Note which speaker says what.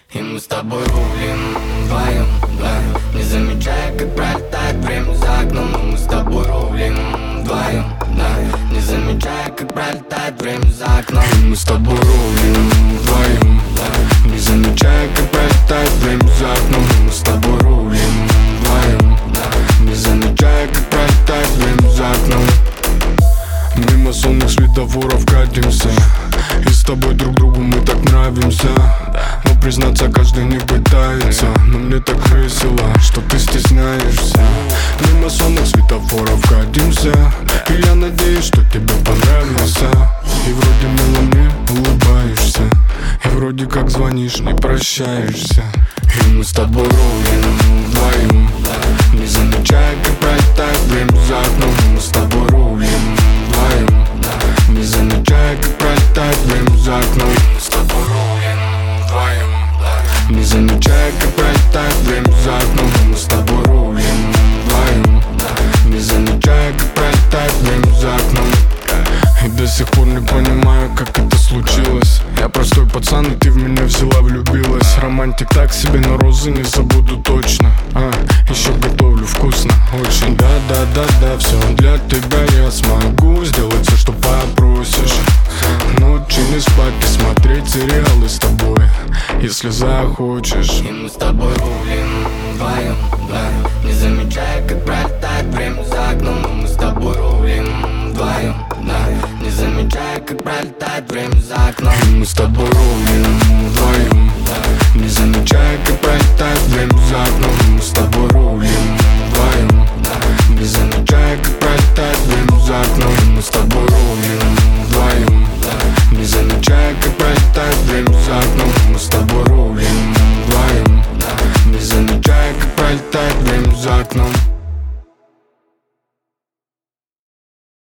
Speaker 1: И мы с тобой рулим вдвоем, да, не замечая, как пролетает время за окном. И мы с тобой рулим вдвоем, да, не замечая, как пролетает время за окном. И мы с тобой рулим вдвоем, да, не замечая, как пролетает время за окном. И мы с тобой рулим вдвоем, да, не замечая, как пролетает время за окном.
Speaker 2: Мимо сонных светофоров катимся, и с тобой друг другу мы так нравимся. Но признаться каждый не пытается, но мне так весело, что ты стесняешься. Мимо сонных светофоров катимся, и я надеюсь, что тебе понравился. И вроде мило мне улыбаешься, и вроде как звонишь, не прощаешься.
Speaker 1: И мы с тобой рулим вдвоем, да, не замечая, как пролетает время за окном. И мы с тобой рулим вдвоем, да, не замечая, как пролетает время за окном. И мы с тобой рулим вдвоем, да, не замечая, как пролетает время за окном. И мы с тобой рулим вдвоем, да, не замечая, как пролетает время за окном.
Speaker 2: И до сих пор не понимаю, как это случилось. Я простой пацан, и ты в меня взяла, влюбилась. Романтик так себе, но розы не забуду точно. Еще готовлю вкусно, очень. Да, все для тебя я смогу сделать все, что попросишь. Ночи не спать и смотреть сериалы с тобой, если захочешь.
Speaker 1: И мы с тобой рулим вдвоем, да, не замечая, как пролетает время за окном. И мы с тобой рулим вдвоем, да, не замечая, как пролетает время за окном.
Speaker 2: И мы с тобой рулим вдвоем,
Speaker 1: да,
Speaker 2: не замечая, как пролетает время за окном. И мы с тобой рулим вдвоем,
Speaker 1: да,
Speaker 2: не замечая, как пролетает время за окном. И мы с тобой рулим вдвоем,
Speaker 1: да,
Speaker 2: не замечая, как пролетает время за окном. И мы с тобой рулим вдвоем,
Speaker 1: да,
Speaker 2: не замечая, как пролетает время за окном.